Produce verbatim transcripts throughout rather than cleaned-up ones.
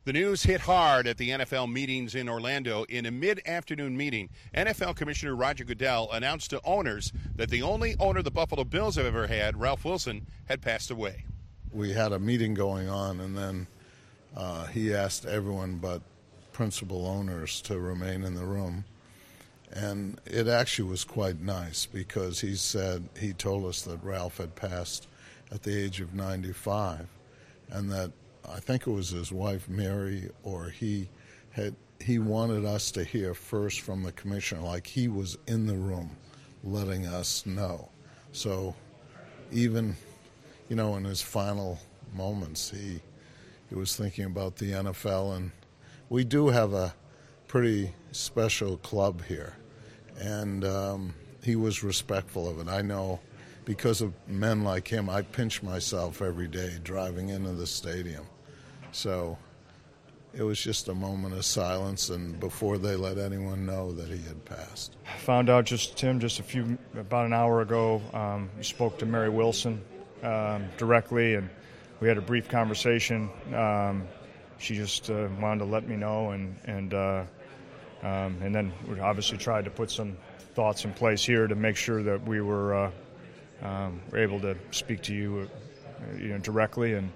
The news hit hard at the N F L meetings in Orlando. In a mid-afternoon meeting, N F L Commissioner Roger Goodell announced to owners that the only owner the Buffalo Bills have ever had, Ralph Wilson, had passed away. We had a meeting going on, and then uh, he asked everyone but principal owners to remain in the room. And it actually was quite nice because he said, he told us that Ralph had passed at the age of ninety-five, and that I think it was his wife Mary or he had he wanted us to hear first from the commissioner, like he was in the room letting us know. So even, you know, in his final moments, he he was thinking about the N F L, and we do have a pretty special club here, and um, he was respectful of it. I know because of men like him, I pinch myself every day driving into the stadium. So it was just a moment of silence, and before they let anyone know that he had passed. I found out just, Tim, just a few, about an hour ago, um, spoke to Mary Wilson um, directly, and we had a brief conversation. Um, she just uh, wanted to let me know, and and uh, um, and then we obviously tried to put some thoughts in place here to make sure that we were, uh, um, were able to speak to you, uh, you know, directly. And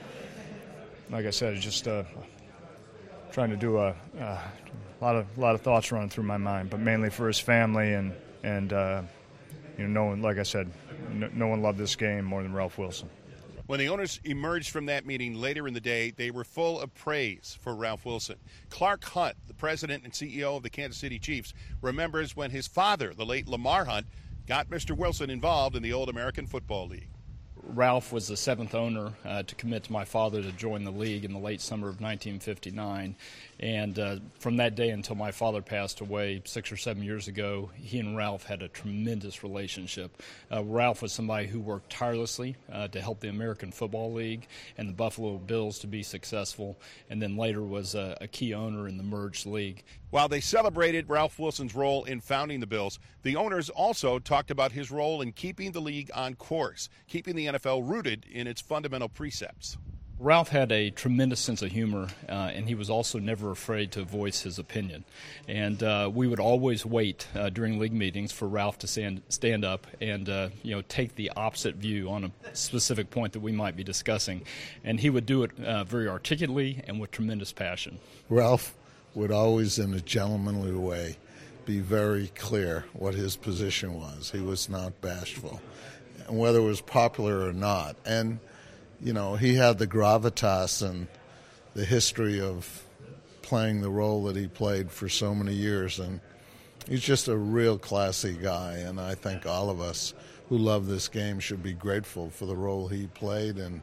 like I said, it's just uh, trying to do a, a lot of a lot of thoughts running through my mind, but mainly for his family and and uh, you know, no one, like I said, no, no one loved this game more than Ralph Wilson. When the owners emerged from that meeting later in the day, they were full of praise for Ralph Wilson. Clark Hunt, the president and C E O of the Kansas City Chiefs, remembers when his father, the late Lamar Hunt, got Mister Wilson involved in the old American Football League. Ralph was the seventh owner uh, to commit to my father to join the league in the late summer of nineteen fifty-nine. And uh, from that day until my father passed away six or seven years ago, he and Ralph had a tremendous relationship. Uh, Ralph was somebody who worked tirelessly uh, to help the American Football League and the Buffalo Bills to be successful, and then later was a, a key owner in the merged league. While they celebrated Ralph Wilson's role in founding the Bills, the owners also talked about his role in keeping the league on course, keeping the N F L rooted in its fundamental precepts. Ralph had a tremendous sense of humor, uh, and he was also never afraid to voice his opinion. And uh, we would always wait uh, during league meetings for Ralph to stand, stand up and uh, you know, take the opposite view on a specific point that we might be discussing. And he would do it uh, very articulately and with tremendous passion. Ralph would always, in a gentlemanly way, be very clear what his position was. He was not bashful, and whether it was popular or not. And you know, he had the gravitas and the history of playing the role that he played for so many years, and he's just a real classy guy, and I think all of us who love this game should be grateful for the role he played, and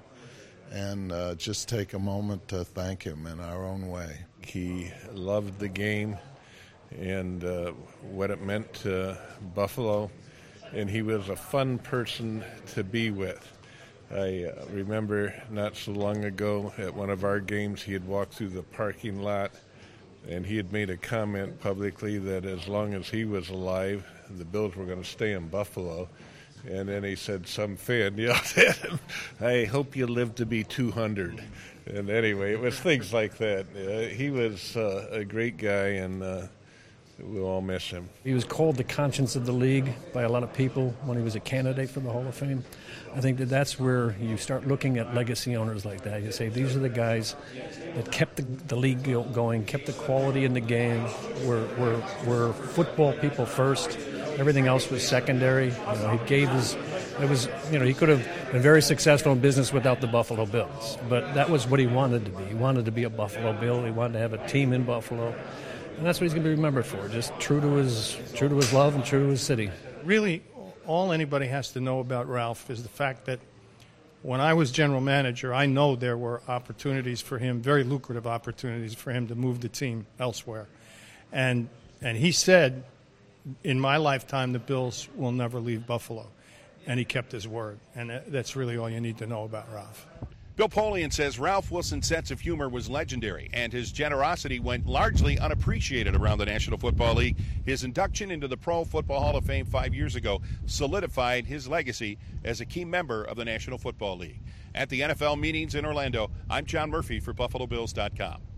and uh, just take a moment to thank him in our own way. He loved the game and uh, what it meant to Buffalo, and he was a fun person to be with. I uh, remember not so long ago at one of our games, he had walked through the parking lot, and he had made a comment publicly that as long as he was alive, the Bills were going to stay in Buffalo. And then he said, some fan yelled at him, I hope you live to be two hundred. And anyway, it was things like that. Uh, he was uh, a great guy, and uh, we'll all miss him. He was called the conscience of the league by a lot of people when he was a candidate for the Hall of Fame. I think that that's where you start looking at legacy owners like that. You say, these are the guys that kept the, the league going, kept the quality in the game, were, were, were football people first. Everything else was secondary. You know, he gave his, it was, you know, he could have been very successful in business without the Buffalo Bills, but that was what he wanted to be. He wanted to be a Buffalo Bill. He wanted to have a team in Buffalo. And that's what he's going to be remembered for, just true to his true to his love and true to his city. Really, all anybody has to know about Ralph is the fact that when I was general manager, I know there were opportunities for him, very lucrative opportunities for him to move the team elsewhere. And and he said, in my lifetime, the Bills will never leave Buffalo. And he kept his word. And that's really all you need to know about Ralph. Bill Polian says Ralph Wilson's sense of humor was legendary, and his generosity went largely unappreciated around the National Football League. His induction into the Pro Football Hall of Fame five years ago solidified his legacy as a key member of the National Football League. At the N F L meetings in Orlando, I'm John Murphy for Buffalo Bills dot com.